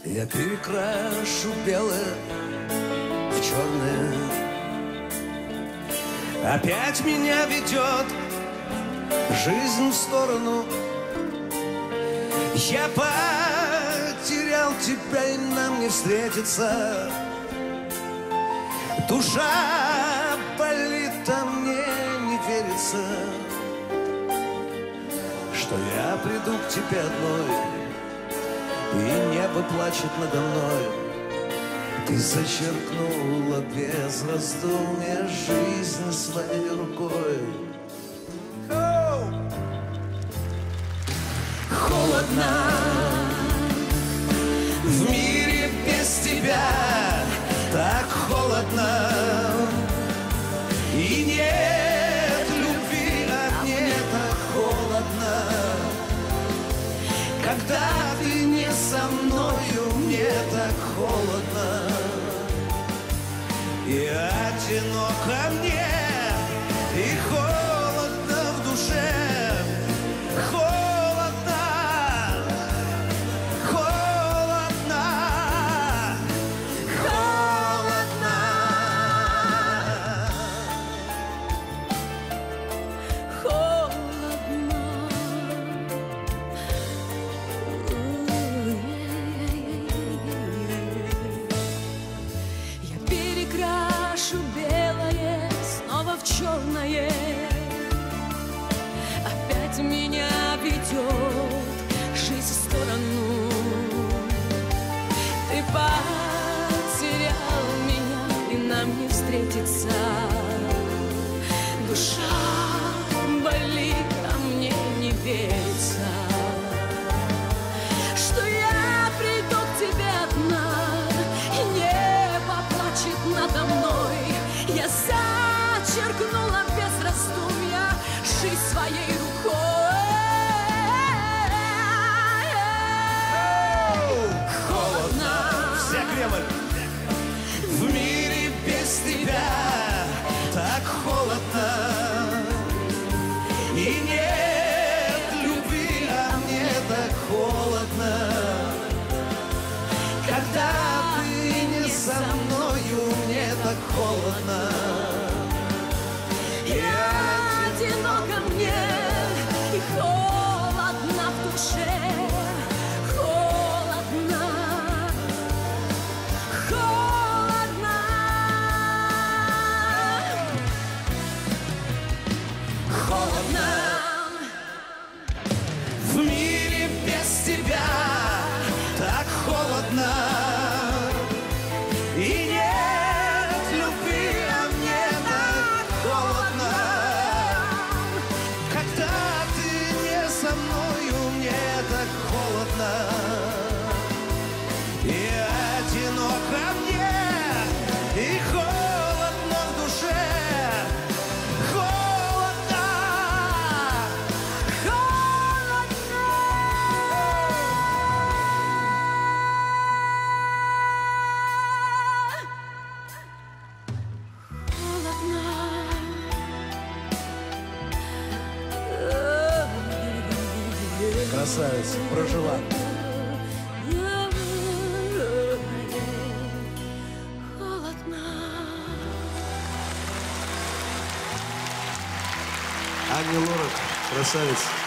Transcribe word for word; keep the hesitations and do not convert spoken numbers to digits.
Я перекрашу белое в черное. Опять меня ведет жизнь в сторону. Я потерял тебя, и нам не встретиться. Душа болит, а мне не верится, что я приду к тебе одной, и небо плачет надо мной. Ты зачеркнула без раздумья жизнь своей рукой. Холодно в мире без тебя, так холодно. И нет любви, а мне так холодно. Когда ты не со мною, мне так холодно. И одиноко мне, и холодно в душе. Холодно, холодно, холодно. Холодно. Я перекрашу белое снова в черное. Опять меня ведет жизнь в сторону. Ты потерял меня, и нам не встретиться. Душа болит, а мне не верится, что я приду к тебе одна, и небо плачет надо мной. Я зачеркнула без раздумья жизнь своей рукой. Холодно. Вся Кремль в мире без тебя, так холодно. И нет любви, а мне так холодно. Когда ты не со мною, мне так холодно. И одиноко мне, и холодно в душе. Холодно, холодно, холодно. В мире без тебя так холодно. И нет любви, а мне так холодно. Когда ты не со мною, мне так холодно. И одиноко мне, и холодно в душе. Холодно, красавица, прожила. Аня Лорак, красавица.